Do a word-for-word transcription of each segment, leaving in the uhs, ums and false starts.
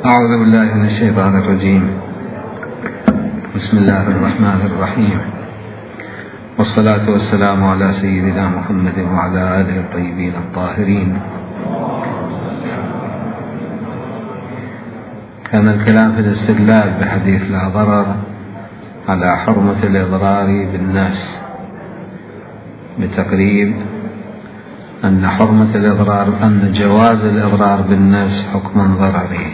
أعوذ بالله من الشيطان الرجيم. بسم الله الرحمن الرحيم، والصلاة والسلام على سيدنا محمد وعلى آله الطيبين الطاهرين. كان الكلام في الاستدلال بحديث لا ضرر على حرمة الإضرار بالنفس، بتقريب أن حرمة الإضرار أن جواز الإضرار بالنفس حكم ضرري،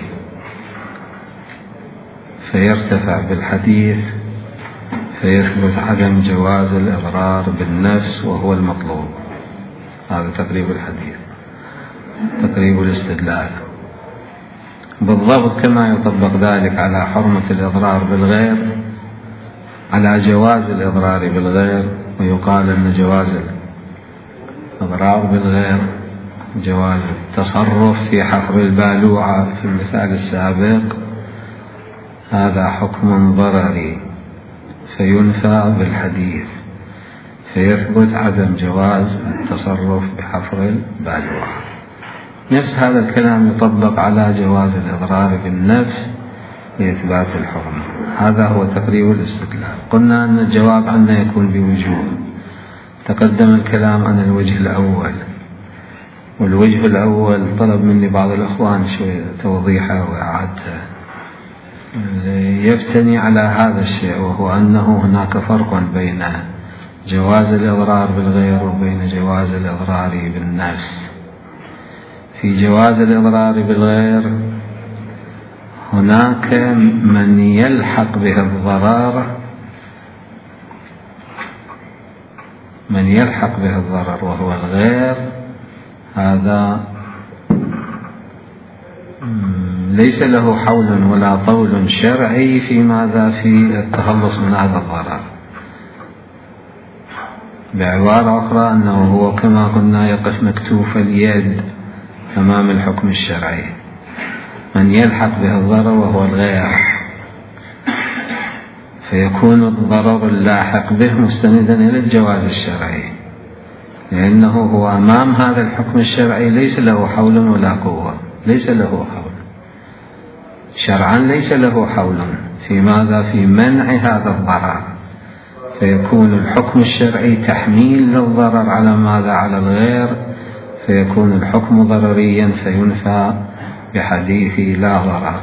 فيرتفع بالحديث فيثبت عدم جواز الإضرار بالنفس وهو المطلوب. هذا تقريب الحديث، تقريب الاستدلال. بالضبط كما يطبق ذلك على حرمة الإضرار بالغير، على جواز الإضرار بالغير، ويقال أن جواز الإضرار بالغير جواز التصرف في حفر البالوعة في المثال السابق، هذا حكم ضرري فينفى بالحديث فيثبت عدم جواز التصرف بحفر البالوعة. نفس هذا الكلام يطبق على جواز الإضرار بالنفس لإثبات الحرمة. هذا هو تقريب الاستدلال. قلنا أن الجواب عنه يكون بوجوه، تقدم الكلام عن الوجه الأول، والوجه الأول طلب مني بعض الأخوان شوية توضيحه وإعادته، يبتني على هذا الشيء، وهو أنه هناك فرق بين جواز الإضرار بالغير وبين جواز الإضرار بالنفس. في جواز الإضرار بالغير هناك من يلحق به الضرر من يلحق به الضرر وهو الغير، هذا ليس له حول ولا طول شرعي في ماذا في التخلص من هذا الضرر. بعبارة أخرى أنه هو كما قلنا يقف مكتوف اليد أمام الحكم الشرعي. من يلحق به الضرر وهو الغير، فيكون الضرر اللاحق به مستندا إلى الجواز الشرعي، لأنه هو أمام هذا الحكم الشرعي ليس له حول ولا قوة، ليس له حول شرعا، ليس له حول في ماذا في منع هذا الضرر، فيكون الحكم الشرعي تحميل للضرر على ماذا على الغير، فيكون الحكم ضرريا فينفى بحديث لا ضرر.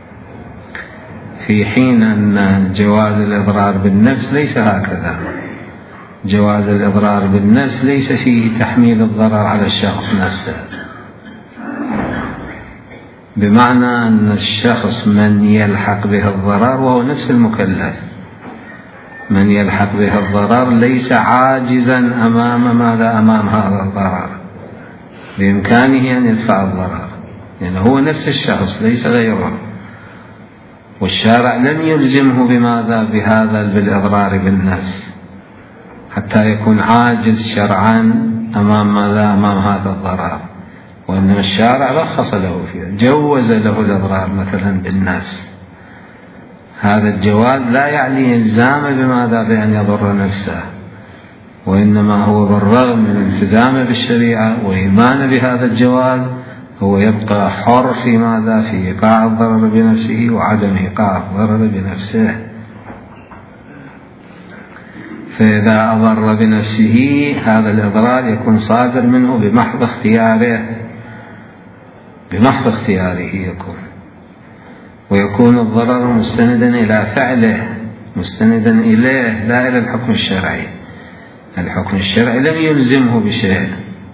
في حين أن جواز الإضرار بالنفس ليس هكذا. جواز الإضرار بالنفس ليس فيه تحميل الضرر على الشخص نفسه، بمعنى أن الشخص من يلحق به الضرر وهو نفس المكلف، من يلحق به الضرر ليس عاجزا أمام ماذا أمام هذا الضرر، بإمكانه أن يدفع الضرر، لأنه هو نفس الشخص ليس غيره، والشارع لم يلزمه بماذا بهذا بالإضرار بالنفس حتى يكون عاجز شرعا أمام ماذا أمام هذا الضرر، وإنما الشارع رخص له فيه، جوز له الإضرار مثلا بالنفس. هذا الجواز لا يعني إلزامه بماذا بأن يضر نفسه، وإنما هو بالرغم من التزامه بالشريعة وإيمانه بهذا الجواز هو يبقى حر في ماذا في إيقاع الضرر بنفسه وعدم إيقاع الضرر بنفسه. فإذا أضر بنفسه هذا الإضرار يكون صادر منه بمحض اختياره، بمحض اختياره يكون، ويكون الضرر مستندا إلى فعله، مستندا إليه لا إلى الحكم الشرعي. الحكم الشرعي لم يلزمه بشيء.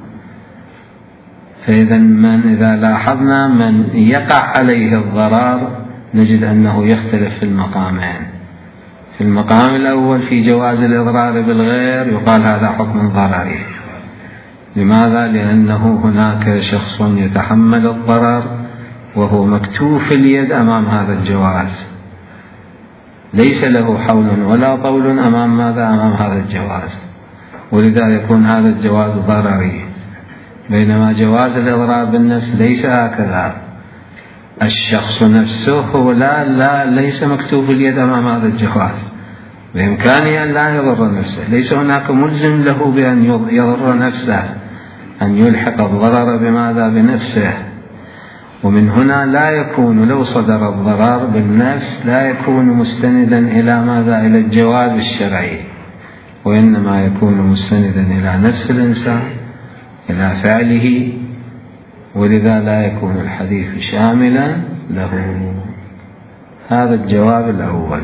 فإذا من إذا لاحظنا من يقع عليه الضرر نجد أنه يختلف في المقامين. في المقام الأول في جواز الإضرار بالغير يقال هذا حكم ضرري. لماذا؟ لأنه هناك شخص يتحمل الضرر وهو مكتوف اليد أمام هذا الجواز، ليس له حول ولا طول أمام ماذا أمام هذا الجواز، ولذا يكون هذا الجواز ضرري. بينما جواز الإضرار بالنفس ليس هكذا، الشخص نفسه هو لا, لا ليس مكتوف اليد أمام هذا الجواز، بإمكانه أن لا يضر نفسه، ليس هناك ملزم له بأن يضر نفسه، أن يلحق الضرر بماذا بنفسه. ومن هنا لا يكون لو صدر الضرر بالنفس لا يكون مستندا إلى ماذا؟ إلى الجواز الشرعي، وإنما يكون مستندا إلى نفس الإنسان، إلى فعله، ولذا لا يكون الحديث شاملا له. هذا الجواب الأول.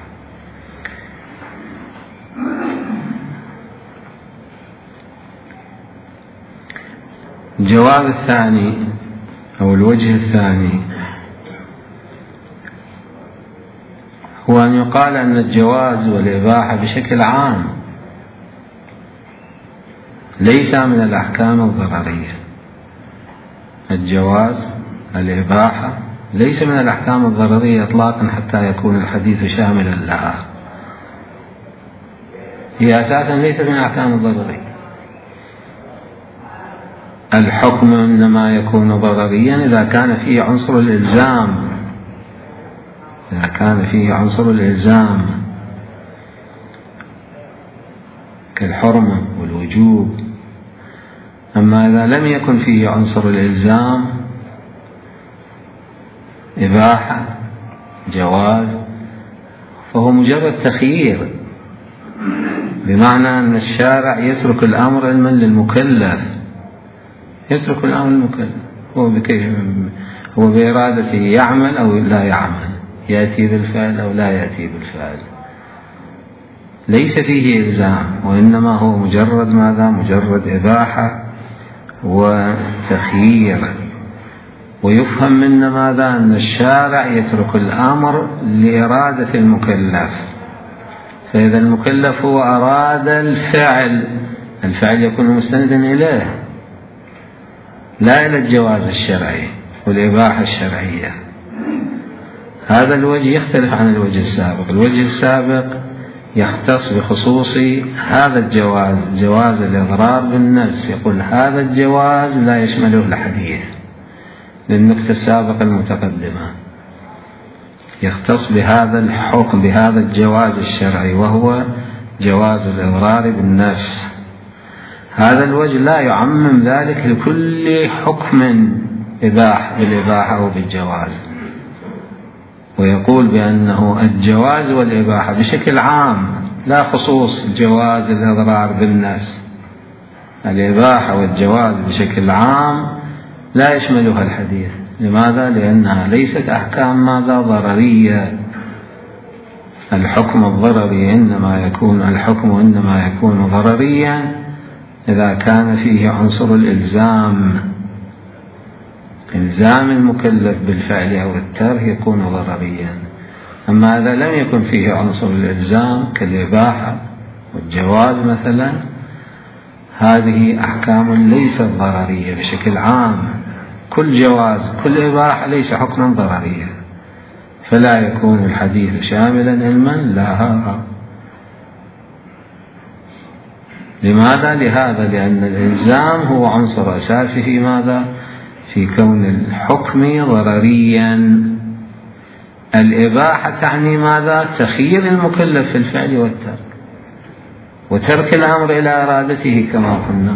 الجواب الثاني أو الوجه الثاني هو أن يقال أن الجواز والإباحة بشكل عام ليس من الأحكام الضررية. الجواز الإباحة ليس من الأحكام الضررية إطلاقا حتى يكون الحديث شاملا لها. هي أساسا ليست من الأحكام الضررية. الحكم إنما يكون ضرريا إذا كان فيه عنصر الإلزام، إذا كان فيه عنصر الإلزام كالحرمة والوجوب. أما إذا لم يكن فيه عنصر الإلزام إباحة جواز فهو مجرد تخيير، بمعنى أن الشارع يترك الأمر علما للمكلف، يترك الأمر للمكلف، هو بكيف هو بإرادته يعمل أو لا يعمل، يأتي بالفعل أو لا يأتي بالفعل، ليس فيه إلزام، وإنما هو مجرد ماذا؟ مجرد إباحة وتخيير. ويفهم من ماذا؟ أن الشارع يترك الأمر لإرادة المكلف، فإذا المكلف هو أراد الفعل، الفعل يكون مستندا إليه لا إلى الجواز الشرعي والإباحة الشرعية. هذا الوجه يختلف عن الوجه السابق. الوجه السابق يختص بخصوص هذا الجواز، جواز الإضرار بالنفس، يقول هذا الجواز لا يشمله الحديث للنكتة السابقة المتقدمة، يختص بهذا الحكم بهذا الجواز الشرعي وهو جواز الإضرار بالنفس. هذا الوجه لا يعمم ذلك لكل حكم إباح بالإباحة أو بالجواز، ويقول بأنه الجواز والإباحة بشكل عام لا خصوص جواز الإضرار بالنفس. الإباحة والجواز بشكل عام لا يشملها الحديث. لماذا؟ لأنها ليست أحكام ماذا؟ ضررية. الحكم الضرري إنما يكون الحكم إنما يكون ضرريا إذا كان فيه عنصر الإلزام، إلزام المكلف بالفعل أو الترك يكون ضرريا. أما إذا لم يكن فيه عنصر الإلزام كالإباحة والجواز مثلا، هذه أحكام ليست ضررية بشكل عام. كل جواز كل إباحة ليس حكما ضرريا، فلا يكون الحديث شاملا علما لها. لماذا؟ لهذا لأن الإلزام هو عنصر أساسي في ماذا؟ في كون الحكم ضرريا. الإباحة تعني ماذا؟ تخيير المكلف في الفعل والترك، وترك الأمر إلى إرادته كما قلنا.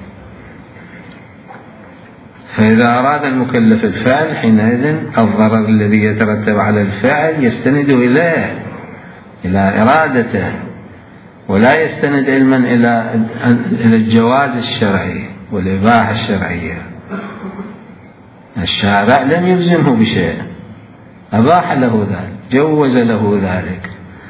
فإذا أراد المكلف الفعل حينئذ الضرر الذي يترتب على الفعل يستند إليه إلى إرادته، ولا يستند علما إلى إلى الجواز الشرعي والإباحة الشرعية. الشارع لم يلزمه بشيء، أباح له ذلك، جوز له ذلك،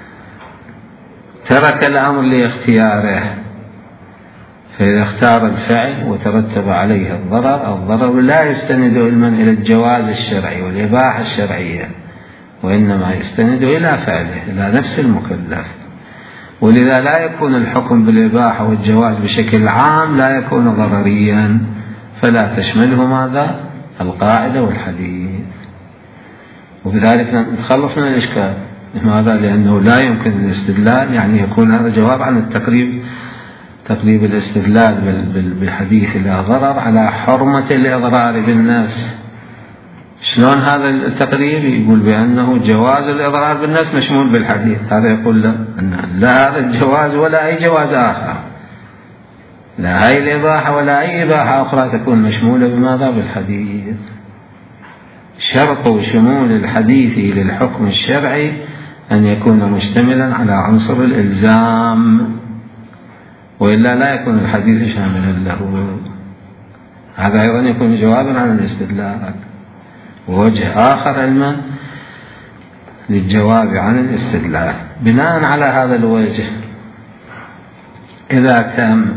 ترك الأمر لاختياره. فإذا اختار الفعل وترتب عليه الضرر، الضرر لا يستند علما إلى الجواز الشرعي والإباحة الشرعية، وإنما يستند إلى فعله، إلى نفس المكلف. ولذا لا يكون الحكم بالإباحة والجواز بشكل عام لا يكون ضرريا، فلا تشمله ماذا؟ القاعدة والحديث. وبذلك نتخلص من الإشكال. لماذا؟ لأنه لا يمكن الاستدلال، يعني يكون هذا جواب عن التقريب، تقريب الاستدلال بالحديث إلى ضرر على حرمة الإضرار بالنفس. شلون هذا التقريب؟ يقول بأنه جواز الإضرار بالنفس مشمول بالحديث. هذا يقول لا، أن لا هذا الجواز ولا أي جواز آخر، لا هاي الإباحة ولا أي إباحة أخرى تكون مشمولة بماذا؟ بالحديث. شرط شمول الحديث للحكم الشرعي أن يكون مشتملا على عنصر الإلزام، وإلا لا يكون الحديث شاملا له. هذا أيضا يكون جوابا عن الاستدلال، ووجه آخر علما للجواب عن الاستدلال. بناء على هذا الوجه، إذا كان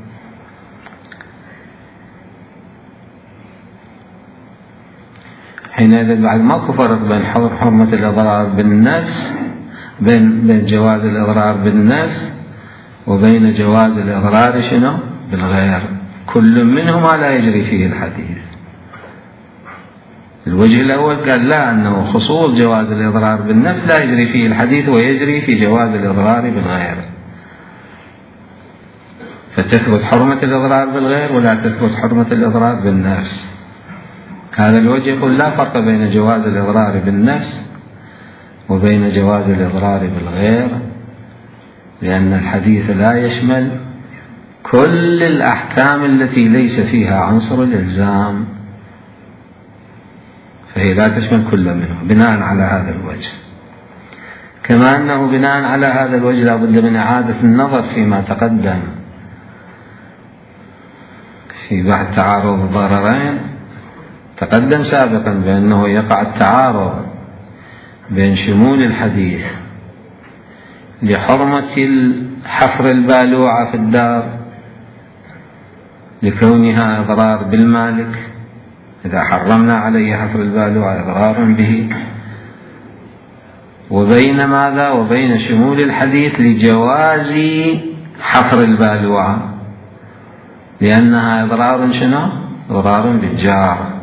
حينئذ بعد ماكو فرق بين حرمة الإضرار بالنفس بين بين جواز الإضرار بالنفس وبين جواز الإضرار شنو بالغير، كل منهما لا يجري فيه الحديث. الوجه الأول قال لا، أنه خصوص جواز الإضرار بالنفس لا يجري فيه الحديث، ويجري في جواز الإضرار بالغير، فتثبت حرمة الإضرار بالغير ولا تثبت حرمة الإضرار بالنفس. هذا الوجه يقول لا فرق بين جواز الإضرار بالنفس وبين جواز الإضرار بالغير، لأن الحديث لا يشمل كل الأحكام التي ليس فيها عنصر الإلزام، فهي لا تشمل كل منه بناء على هذا الوجه. كما أنه بناء على هذا الوجه لا بد من إعادة النظر فيما تقدم في بحث تعارض الضررين. تقدم سابقا بأنه يقع التعارض بين شمول الحديث لحرمة حفر البالوعة في الدار لكونها إضرار بالمالك، إذا حرمنا عليه حفر البالوعة إضرار به، وبين ماذا وبين شمول الحديث لجواز حفر البالوعة لأنها إضرار شنو إضرار بالجار.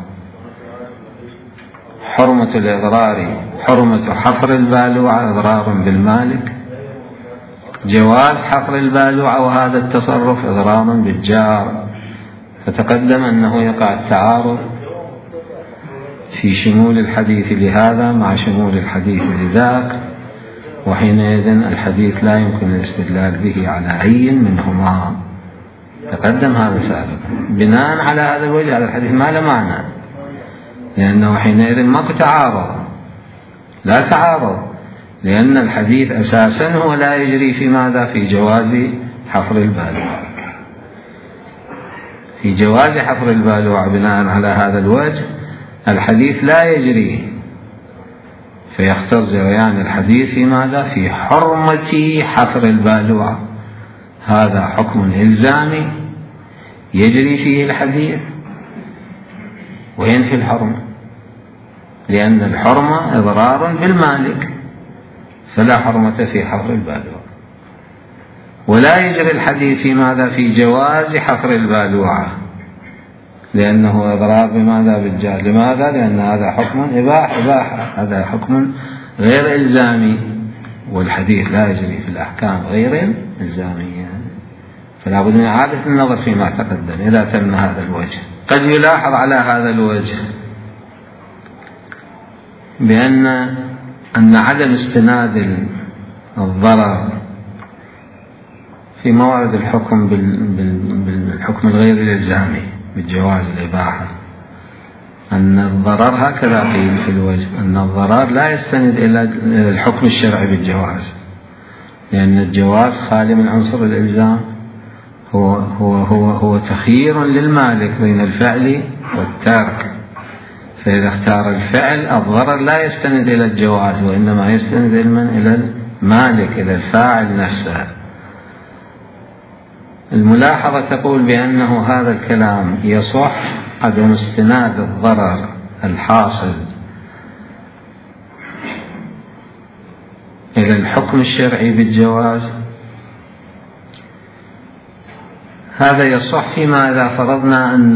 حرمة الإضرار حرمة حفر البالوعة إضرار بالمالك، جواز حفر البالوعة وهذا التصرف إضرار بالجار. فتقدم أنه يقع التعارض في شمول الحديث لهذا مع شمول الحديث لذاك، وحينئذ الحديث لا يمكن الاستدلال به على أي منهما. تقدم هذا سابقا. بناء على هذا الوجه على الحديث ما له معنى، لأنه حينئذ ماكو تعارض، لا تعارض، لأن الحديث أساسا هو لا يجري في ماذا في جواز حفر البالوعة، في جواز حفر البالوعة. بناء على هذا الوجه الحديث لا يجري، فيختار جريان الحديث في ماذا في حرمة حفر البالوعة. هذا حكم إلزامي يجري فيه الحديث وينفي الحرمة، لأن الحرمة إضرار بالمالك فلا حرمة في حفر البالوعة. ولا يجري الحديث في ماذا في جواز حفر البالوعة لأنه إضرار بماذا بالجار. لماذا؟ لأن هذا حكم إباحة إباحة هذا حكم غير إلزامي، والحديث لا يجري في الأحكام غير الإلزامية. فلا بد من إعادة النظر فيما تقدم إذا تم هذا الوجه. قد يلاحظ على هذا الوجه بأن أن عدم استناد الضرر في موارد الحكم بالحكم الغير الإلزامي بالجواز الإباحة، أن الضرر هكذا قيل في الوجه، أن الضرر لا يستند إلى الحكم الشرعي بالجواز، لأن الجواز خالي من عنصر الإلزام، هو هو هو هو تخيير للمالك بين الفعل والترك. فإذا اختار الفعل الضرر لا يستند إلى الجواز، وإنما يستند إلى المالك إلى الفاعل نفسه. الملاحظة تقول بأنه هذا الكلام يصح عدم استناد الضرر الحاصل إلى الحكم الشرعي بالجواز. هذا يصح فيما إذا فرضنا أن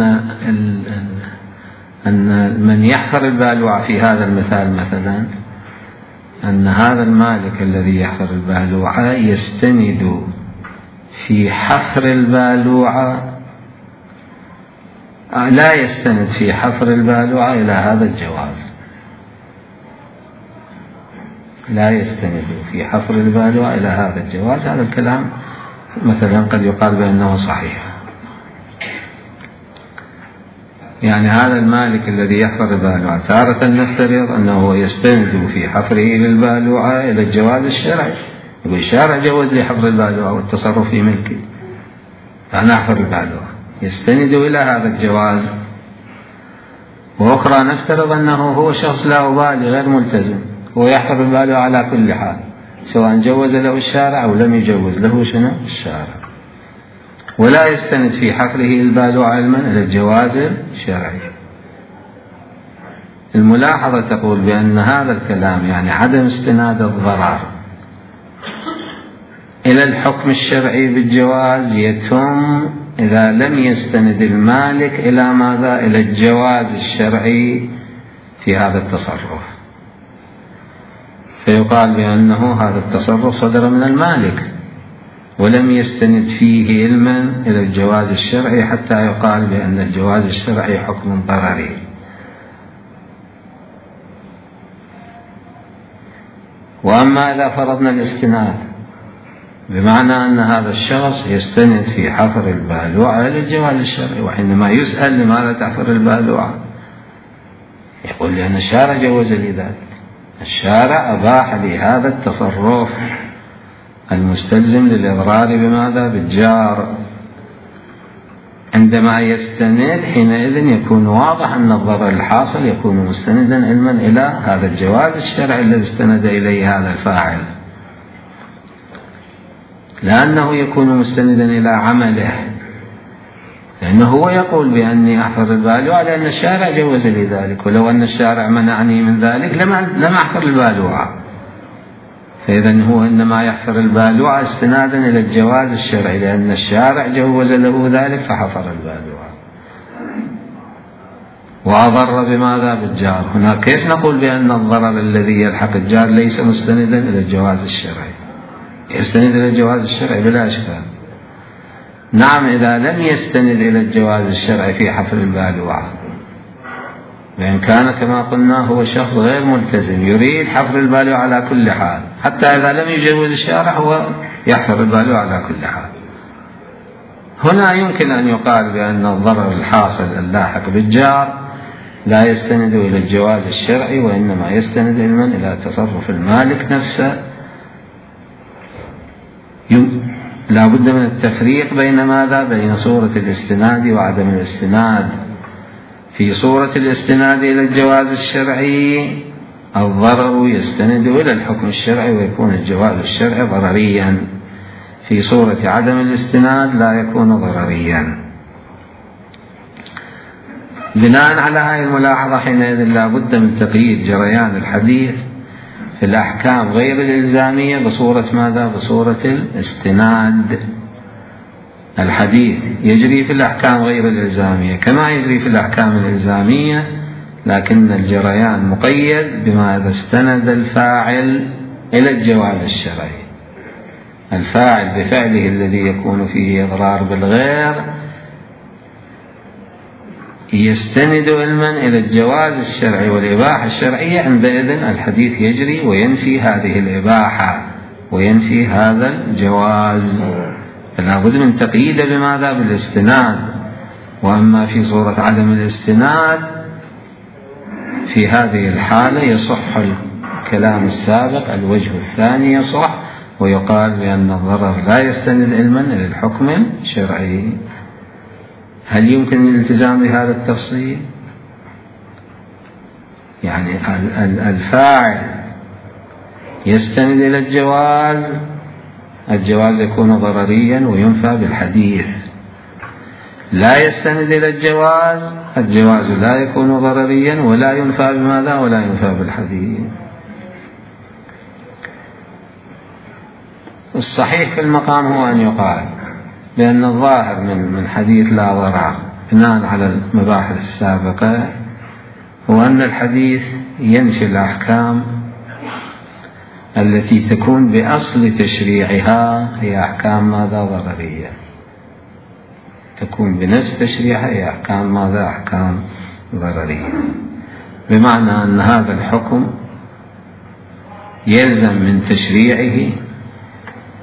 أن من يحفر البالوعة في هذا المثال مثلا، أن هذا المالك الذي يحفر البالوعة يستند في حفر البالوعة لا يستند في حفر البالوعة إلى هذا الجواز، لا يستند في حفر البالوعة إلى هذا الجواز. هذا الكلام مثلا قد يقال بأنه صحيح، يعني هذا المالك الذي يحفر البالوعة تارة نفترض أنه يستند في حفره للبالوعة إلى الجواز الشرعي، يقول الشارع جوز لي حفر البالوعة والتصرف في ملكي فأنا أحفر البالوعة، يستند إلى هذا الجواز. وأخرى نفترض أنه هو شخص لا أبالي غير ملتزم، هو يحفر البالوعة على كل حال سواء جوز له الشارع أو لم يجوز له شنو الشارع، ولا يستند في حفره البالوعة علما إلى الجواز الشرعي. الملاحظة تقول بأن هذا الكلام يعني عدم استناد الضرر إلى الحكم الشرعي بالجواز يتم إذا لم يستند المالك إلى ماذا؟ إلى الجواز الشرعي في هذا التصرف، فيقال بأنه هذا التصرف صدر من المالك ولم يستند فيه علما إلى الجواز الشرعي حتى يقال بأن الجواز الشرعي حكم ضرري. وأما إذا فرضنا الاستناد بمعنى أن هذا الشخص يستند في حفر البالوعة إلى الجواز الشرعي، وحينما يسأل لماذا تحفر البالوعة يقول لأن الشارع جوز لي ذلك، الشارع أباح لي هذا التصرف المستلزم للإضرار بماذا؟ بالجار. عندما يستند حينئذ يكون واضح أن الضرر الحاصل يكون مستندا علما إلى هذا الجواز الشرعي الذي استند إليه هذا الفاعل، لأنه يكون مستندا إلى عمله، لأنه هو يقول بأني أحفر البالوعة لأن الشارع جوز لي ذلك، ولو أن الشارع منعني من ذلك لم أحفر البالوعة. فإذا هو إنما يحفر البالوعة استنادا إلى الجواز الشرعي لأن الشارع جوز له ذلك فحفر البالوعة وأضر بماذا؟ بالجار. هنا كيف نقول بأن الضرر الذي يلحق الجار ليس مستندا إلى الجواز الشرعي؟ يستند إلى الجواز الشرعي بلا إشكال. نعم إذا لم يستند إلى الجواز الشرعي في حفر البالوعة، وإن كان كما قلنا هو شخص غير ملتزم يريد حفر البالوعة على كل حال، حتى إذا لم يجوز الشارع هو يحفر البالوعة على كل حال، هنا يمكن أن يقال بأن الضرر الحاصل اللاحق بالجار لا يستند إلى الجواز الشرعي وإنما يستند علما إلى تصرف المالك نفسه. لا بد من التفريق بين ماذا؟ بين صورة الاستناد وعدم الاستناد. في صورة الاستناد إلى الجواز الشرعي الضرر يستند إلى الحكم الشرعي ويكون الجواز الشرعي ضرريا، في صورة عدم الاستناد لا يكون ضرريا. بناء على هذه الملاحظة حينئذ لا بد من تقييد جريان الحديث في الأحكام غير الإلزامية بصورة ماذا؟ بصورة الاستناد. الحديث يجري في الأحكام غير الإلزامية كما يجري في الأحكام الإلزامية، لكن الجريان مقيد بما إذا استند الفاعل إلى الجواز الشرعي. الفاعل بفعله الذي يكون فيه إضرار بالغير يستند علما إلى الجواز الشرعي والإباحة الشرعية، عندئذ الحديث يجري وينفي هذه الإباحة وينفي هذا الجواز، فلا بد من تقييده بماذا؟ بالاستناد. وأما في صورة عدم الاستناد في هذه الحالة يصح الكلام السابق، الوجه الثاني يصح ويقال بأن الضرر لا يستند علما إلى الحكم الشرعي. هل يمكن الالتزام بهذا التفصيل؟ يعني الفاعل يستند إلى الجواز، الجواز يكون ضرريا وينفى بالحديث. لا يستند إلى الجواز، الجواز لا يكون ضرريا ولا ينفى بماذا؟ ولا ينفى بالحديث. الصحيح في المقام هو أن يقال لأن الظاهر من من حديث لا ضرر بناء على المباحث السابقة هو أن الحديث ينفي الأحكام التي تكون بأصل تشريعها هي أحكام ماذا؟ ضررية، تكون بنفس تشريعها هي أحكام ماذا؟ أحكام ضررية، بمعنى أن هذا الحكم يلزم من تشريعه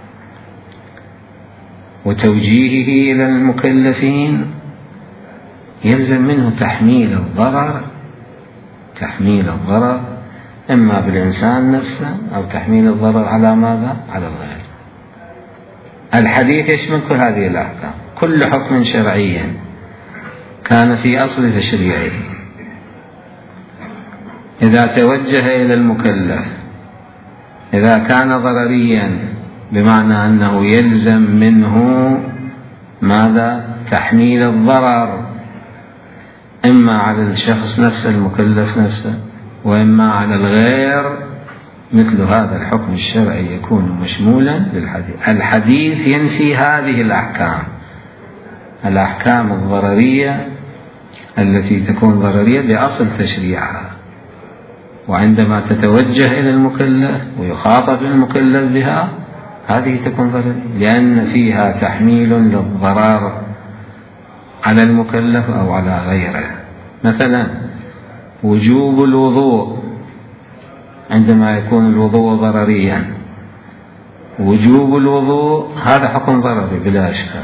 وتوجيهه إلى المكلفين يلزم منه تحميل الضرر تحميل الضرر إما بالإنسان نفسه أو تحميل الضرر على ماذا؟ على الغير. الحديث يشمل كل هذه الأحكام. كل حكم شرعي كان في أصل تشريعه إذا توجه إلى المكلف، إذا كان ضرريا بمعنى أنه يلزم منه ماذا؟ تحميل الضرر إما على الشخص نفسه المكلف نفسه وإما على الغير، مثل هذا الحكم الشرعي يكون مشمولا للحديث. الحديث ينفي هذه الأحكام، الأحكام الضررية التي تكون ضررية بأصل تشريعها، وعندما تتوجه إلى المكلف ويخاطب المكلف بها هذه تكون ضررية، لأن فيها تحميل للضرر على المكلف أو على غيره. مثلا وجوب الوضوء عندما يكون الوضوء ضرريا، وجوب الوضوء هذا حكم ضرري بلا إشكال،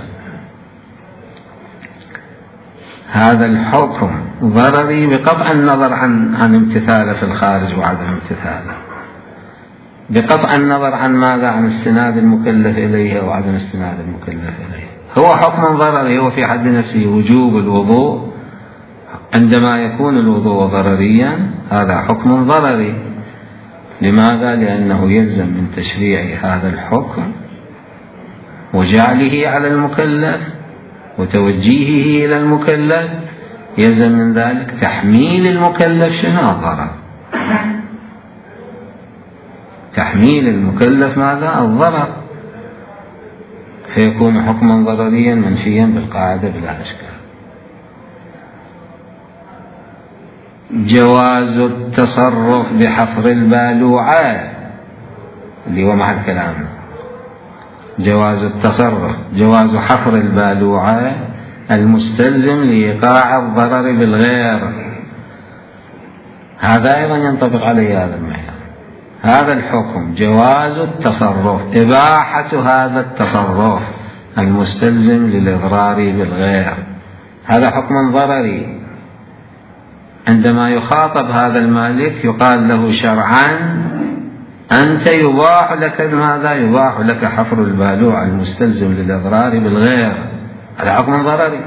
هذا الحكم ضرري بقطع النظر عن عن امتثاله في الخارج وعدم امتثاله، بقطع النظر عن ماذا؟ عن استناد المكلف إليه أو عدم استناد المكلف إليه. هو حكم ضرري، هو في حد نفسه وجوب الوضوء عندما يكون الوضوء ضرريا هذا حكم ضرري. لماذا؟ لأنه يلزم من تشريع هذا الحكم وجعله على المكلف وتوجيهه إلى المكلف، يلزم من ذلك تحميل المكلف شنو؟ الضرر. تحميل المكلف ماذا؟ الضرر، فيكون حكما ضرريا منفيا بالقاعدة بلا إشكال. جواز التصرف بحفر البالوعة اللي هو محل كلامنا، جواز التصرف، جواز حفر البالوعة المستلزم لإيقاع الضرر بالغير، هذا أيضا ينطبق عليه هذا المعيار. هذا الحكم جواز التصرف، إباحة هذا التصرف المستلزم للإضرار بالغير، هذا حكم ضرري. عندما يخاطب هذا المالك يقال له شرعا أنت يباح لك ماذا؟ يباح لك حفر البالوع المستلزم للإضرار بالغير، هذا حكم ضرري،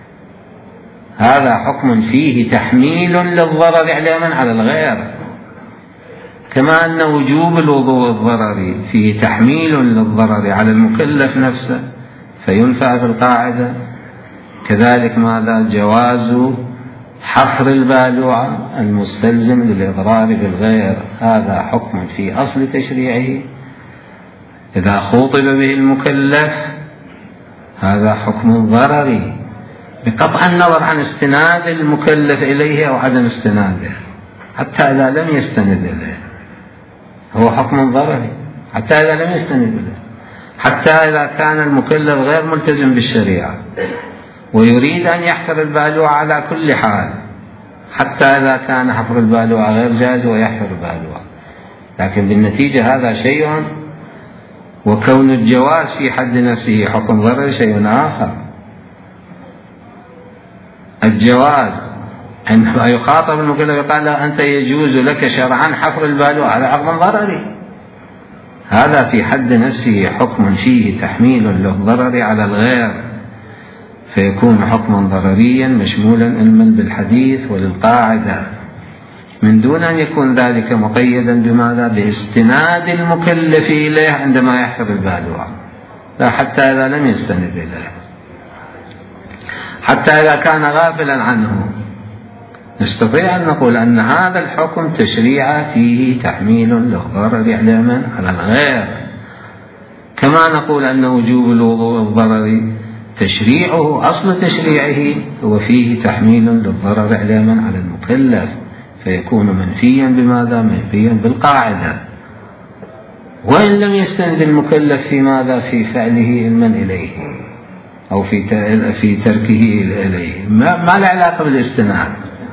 هذا حكم فيه تحميل للضرر علما على الغير، كما أن وجوب الوضوء الضرري فيه تحميل للضرر على المكلف نفسه فينفع بالقاعدة، كذلك ماذا؟ جواز حفر البالوعة المستلزم للإضرار بالغير، هذا حكم في أصل تشريعه إذا خوطب به المكلف هذا حكم ضرري بقطع النظر عن استناد المكلف إليه أو عدم استناده، حتى إذا لم يستند إليه هو حكم ضرري، حتى إذا لم يستند إليه، حتى إذا كان المكلف غير ملتزم بالشريعة ويريد أن يحفر البالوعة على كل حال، حتى إذا كان حفر البالوعة غير جائز ويحفر البالوعة، لكن بالنتيجة هذا شيء، وكون الجواز في حد نفسه حكم ضرري شيء آخر. الجواز عندما يخاطب المكلف يقال له أنت يجوز لك شرعا حفر البالوعة، هذا حكم ضرري، هذا في حد نفسه حكم فيه تحميل للضرر على الغير، فيكون حكما ضرريا مشمولا علما بالحديث وللقاعدة، من دون أن يكون ذلك مقيدا بماذا؟ باستناد المكلف إليه عندما يحفر البالوعة، لا، حتى إذا لم يستند إليه، حتى إذا كان غافلا عنه نستطيع أن نقول أن هذا الحكم تشريع فيه تحميل للضرر علما على الغير، كما نقول أن وجوب الوضوء الضرري تشريعه أصل تشريعه هو فيه تحميل للضرر علما على المكلف، فيكون منفيا بماذا؟ منفيا بالقاعدة، وإن لم يستند المكلف في ماذا؟ في فعله علما إليه أو في في تركه إليه، ما, ما له علاقة بالاستناد،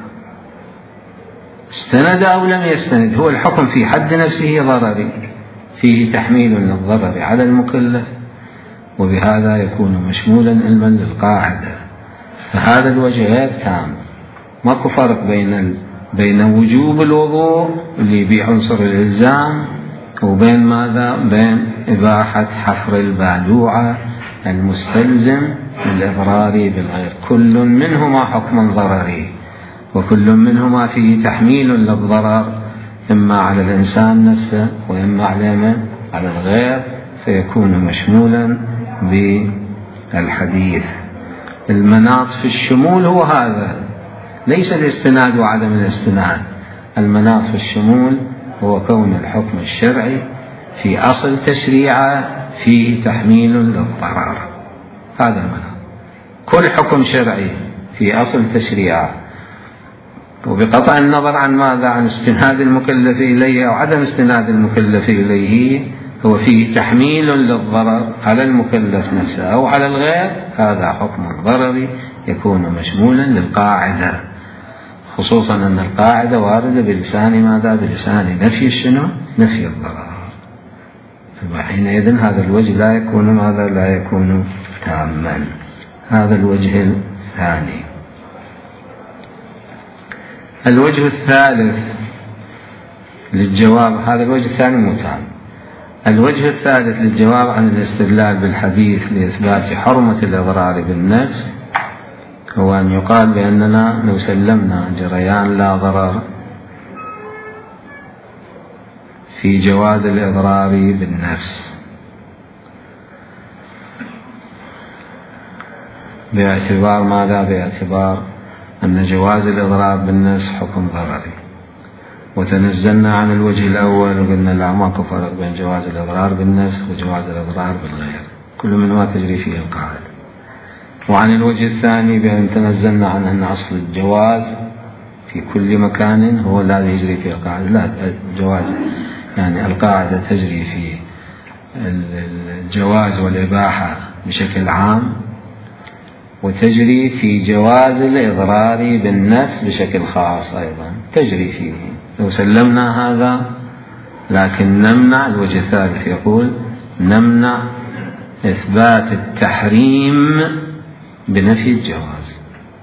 استند أو لم يستند، هو الحكم في حد نفسه ضرري فيه تحميل للضرر على المكلف، وبهذا يكون مشمولا علما للقاعدة. فهذا الوجه غير تام. ماكو فرق بين ال... بين وجوب الوضوء اللي به عنصر الإلزام وبين ماذا؟ بين إباحة حفر البالوعة المستلزم للإضرار بالغير. كل منهما حكم ضرري، وكل منهما فيه تحميل للضرر إما على الإنسان نفسه وإما على على الغير، فيكون مشمولا بالحديث. المناط في الشمول هو هذا، ليس الاستناد وعدم الاستناد. المناط في الشمول هو كون الحكم الشرعي في أصل تشريعه فيه تحميل للضرر، هذا المناط. كل حكم شرعي في أصل تشريعه، وبقطع النظر عن ماذا؟ عن استناد المكلف إليه أو عدم استناد المكلف إليه، هو فيه تحميل للضرر على المكلف نفسه أو على الغير، هذا حكم ضرري يكون مشمولا للقاعدة، خصوصا أن القاعدة واردة بلسان ماذا؟ بلسان نفي الشنو؟ نفي الضرر. فحينئذ هذا الوجه لا يكون ماذا؟ لا يكون تاما. هذا الوجه الثاني. الوجه الثالث للجواب، هذا الوجه الثاني متام. الوجه الثالث للجواب عن الاستدلال بالحديث لإثبات حرمة الإضرار بالنفس هو أن يقال بأننا لو سلمنا جريان لا ضرر في جواز الإضرار بالنفس باعتبار ماذا؟ باعتبار أن جواز الإضرار بالنفس حكم ضرري، وتنزلنا عن الوجه الأول وقلنا لا ماكو فرق بين جواز الإضرار بالنفس وجواز الإضرار بالغير، كل منهما تجري فيه القاعدة. وعن الوجه الثاني بأن تنزلنا عن أن أصل الجواز في كل مكان هو الذي يجري فيه القاعدة. لا، الجواز يعني القاعدة تجري في الجواز والإباحة بشكل عام، وتجري في جواز الإضرار بالنفس بشكل خاص أيضا تجري فيه. لو سلمنا هذا لكن نمنع، الوجه الثالث يقول نمنع إثبات التحريم بنفي الجواز،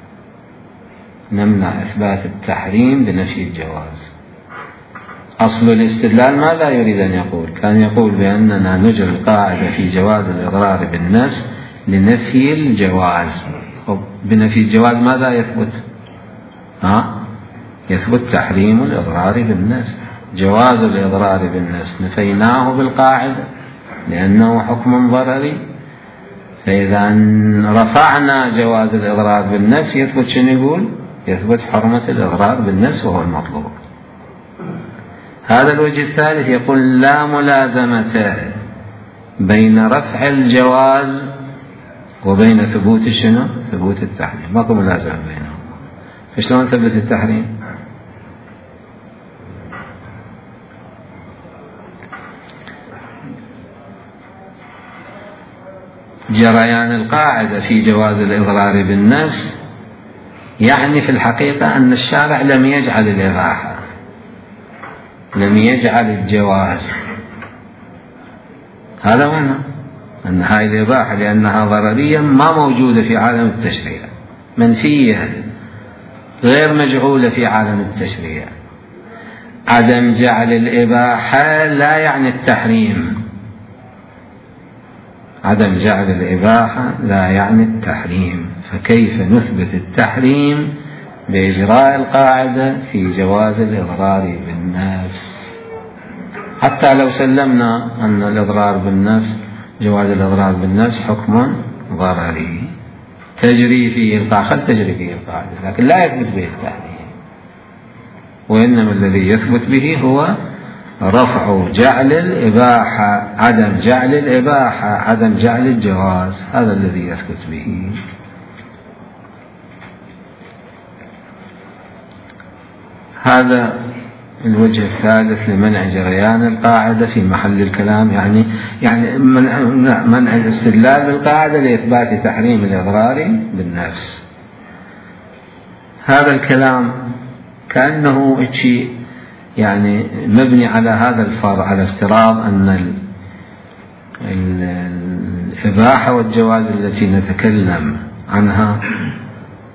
نمنع إثبات التحريم بنفي الجواز. أصل الاستدلال ماذا يريد أن يقول؟ كان يقول بأننا نجري القاعدة في جواز الإضرار بالنفس لنفي الجواز. بنفي الجواز ماذا يثبت؟ ها؟ يثبت تحريم الإضرار بالنفس. جواز الإضرار بالنفس نفيناه بالقاعدة لأنه حكم ضرري، فإذا رفعنا جواز الإضرار بالنفس يثبت شنو يقول؟ يثبت حرمة الإضرار بالنفس وهو المطلوب. هذا الوجه الثالث يقول لا ملازمة بين رفع الجواز وبين ثبوت شنو؟ ثبوت التحريم، ماكو ملازمة بينهم. فشلون ثبت التحريم؟ جريان القاعدة في جواز الإضرار بالنفس يعني في الحقيقة أن الشارع لم يجعل الإباحة، لم يجعل الجواز، هذا معنى أن هذه الإباحة لأنها ضررية ما موجودة في عالم التشريع، منفية غير مجعولة في عالم التشريع. عدم جعل الإباحة لا يعني التحريم، عدم جعل الإباحة لا يعني التحريم، فكيف نثبت التحريم بإجراء القاعدة في جواز الإضرار بالنفس؟ حتى لو سلمنا أن الإضرار بالنفس، جواز الإضرار بالنفس حكم ضرري تجري فيه القاعدة، تجري فيه القاعدة، لكن لا يثبت به التحريم، وإنما الذي يثبت به هو رفع جعل الإباحة، عدم جعل الإباحة، عدم جعل الجواز، هذا الذي يثبت به. هذا الوجه الثالث لمنع جريان القاعدة في محل الكلام، يعني يعني منع الاستدلال بالقاعدة لإثبات تحريم الإضرار بالنفس. هذا الكلام كأنه شيء يعني مبني على هذا الفرع، على افتراض أن الإباحة والجواز التي نتكلم عنها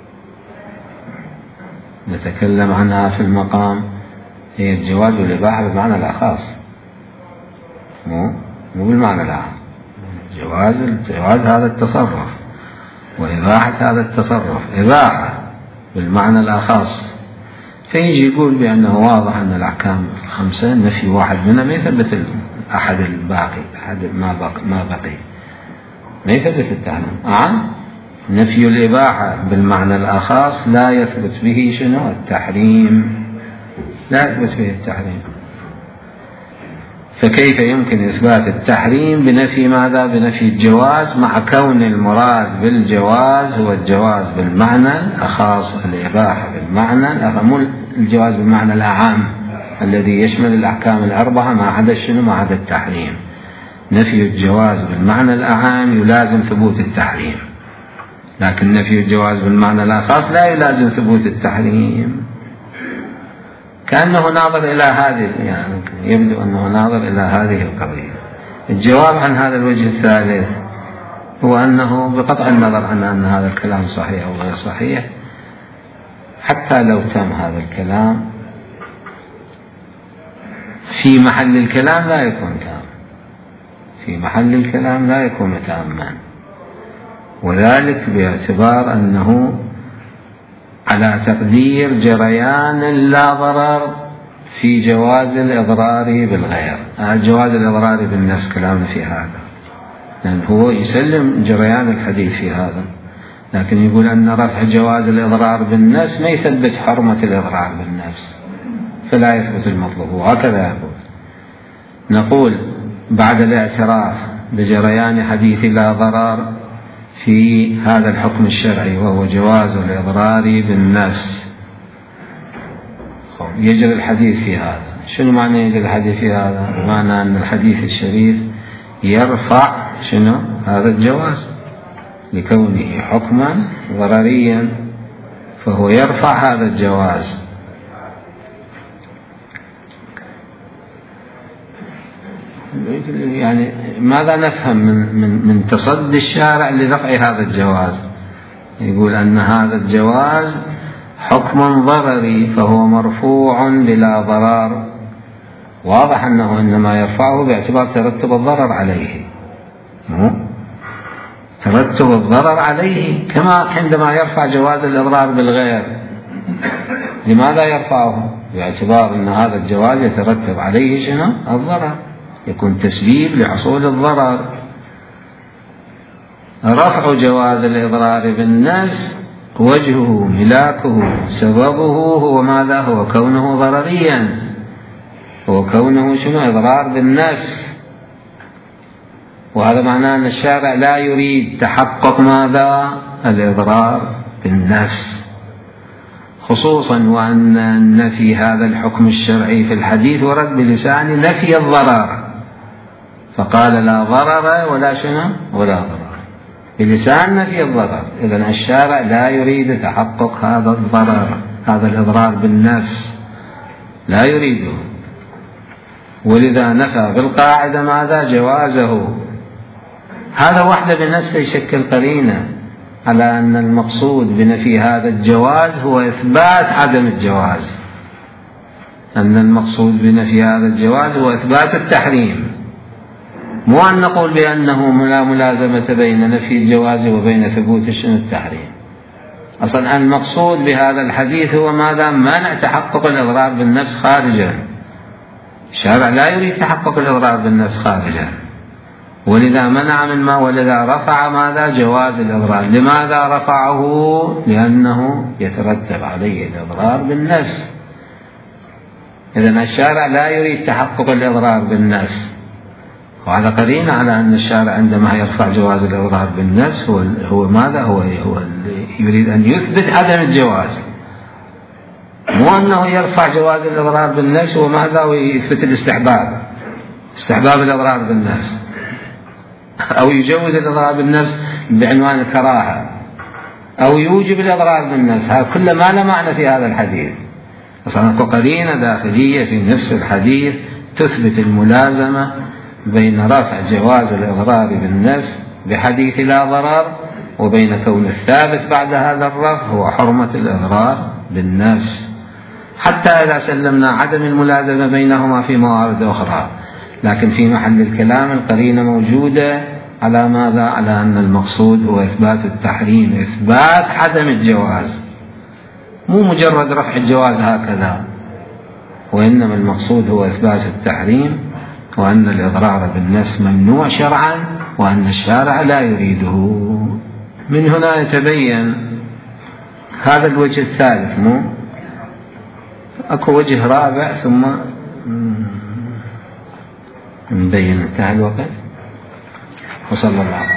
نتكلم عنها في المقام هي الجواز والإباحة بالمعنى الأخص، مو مو بالمعنى العام. جواز الجواز هذا التصرف، وإباحة هذا التصرف. إباحة بالمعنى الأخص، فيجي يقول بأنه واضح أن الأحكام الخمسة نفي واحد منها ما يثبت أحد الباقي، أحد ما بقي ما بقي ما يثبت التحريم. آه نفي الإباحة بالمعنى الأخص لا يثبت به شنو؟ التحريم، لا يثبت به التحريم. فكيف يمكن إثبات التحريم بنفي ماذا؟ بنفي الجواز، مع كون المراد بالجواز هو الجواز بالمعنى الأخص، الإباحة بالمعنى مو الجواز بالمعنى الأعام الذي يشمل الأحكام الأربعة ما عدا شنو؟ ما عدا التحريم. نفي الجواز بالمعنى الأعام يلازم ثبوت التحريم، لكن نفي الجواز بالمعنى الأخص لا يلازم ثبوت التحريم. كأنه ناظر إلى هذه، يعني يبدو أنه ناظر إلى هذه القضية. الجواب عن هذا الوجه الثالث هو أنه بقطع النظر عن أن هذا الكلام صحيح أو غير صحيح، حتى لو تم هذا الكلام في محل الكلام لا يكون تام، في محل الكلام لا يكون تاما، وذلك باعتبار أنه على تقدير جريان لا ضرر في جواز الإضرار بالغير. جواز الإضرار بالنفس كلامنا في هذا، لأن هو يسلم جريان الحديث في هذا، لكن يقول أن رفع جواز الإضرار بالنفس ما يثبت حرمة الإضرار بالنفس، فلا يثبت المطلوب، وهكذا يقول. نقول بعد الاعتراف بجريان حديث لا ضرر في هذا الحكم الشرعي وهو جواز الإضرار بالنفس، يجري الحديث في هذا. شنو معنى يجري الحديث في هذا؟ معنى أن الحديث الشريف يرفع شنو؟ هذا الجواز لكونه حكما ضرريا، فهو يرفع هذا الجواز. يعني ماذا نفهم من, من, من تصدي الشارع لرفع هذا الجواز؟ يقول أن هذا الجواز حكم ضرري فهو مرفوع بلا ضرر. واضح أنه إنما يرفعه باعتبار ترتب الضرر عليه، ترتب الضرر عليه، كما عندما يرفع جواز الإضرار بالغير. لماذا يرفعه؟ باعتبار أن هذا الجواز يترتب عليه شنو؟ الضرر، يكون تسبيب لحصول الضرر. رفع جواز الإضرار بالنفس وجهه ملاكه سببه هو ماذا؟ هو كونه ضرريا، هو كونه شنو؟ إضرار بالنفس. وهذا معناه أن الشارع لا يريد تحقق ماذا؟ الإضرار بالنفس، خصوصا وأن نفي هذا الحكم الشرعي في الحديث ورد بلسان نفي الضرر، فقال لا ضرر ولا شنو؟ ولا ضرر، بلسان نفي الضرر. إذن الشارع لا يريد تحقق هذا الضرر، هذا الإضرار بالنفس لا يريده، ولذا نفى بالقاعدة ماذا؟ جوازه. هذا وحده بنفسه يشكل قرينة على أن المقصود بنفي هذا الجواز هو إثبات عدم الجواز، أن المقصود بنفي هذا الجواز هو إثبات التحريم، مو أن نقول بأنه لا ملازمة بين نفي الجواز وبين ثبوت شنو؟ التحريم. أصلا المقصود بهذا الحديث هو ماذا؟ منع تحقق الإضرار بالنفس خارجا. الشارع لا يريد تحقق الإضرار بالنفس خارجا، ولذا منع من ما ولذا رفع ماذا؟ جواز الإضرار. لماذا رفعه؟ لأنه يترتب عليه الإضرار بالنفس. إذن الشارع لا يريد تحقق الإضرار بالنفس، وهذا قرينة على أن الشارع عندما يرفع جواز الإضرار بالنفس هو هو ماذا؟ هو هو يريد أن يثبت عدم الجواز، مو أنه يرفع جواز الإضرار بالنفس وماذا؟ ويثبت الاستحباب، استحباب الإضرار بالنفس، أو يجوز الإضرار بالنفس بعنوان الكراهة، أو يوجب الإضرار بالنفس. هذا كله ما له معنى في هذا الحديث. أصلا قرينة داخلية في نفس الحديث تثبت الملازمة بين رفع جواز الإضرار بالنفس بحديث لا ضرر وبين كون الثابت بعد هذا الرفع هو حرمة الإضرار بالنفس، حتى إذا سلمنا عدم الملازمة بينهما في موارد أخرى، لكن في محل الكلام القرينة موجودة على ماذا؟ على أن المقصود هو إثبات التحريم، إثبات عدم الجواز، مو مجرد رفع الجواز هكذا، وإنما المقصود هو إثبات التحريم، وأن الإضرار بالنفس ممنوع شرعا، وأن الشارع لا يريده. من هنا يتبين هذا الوجه الثالث. مو أكو وجه رابع ثم نبين. انتهى الوقت، وصلى الله عليه وسلم.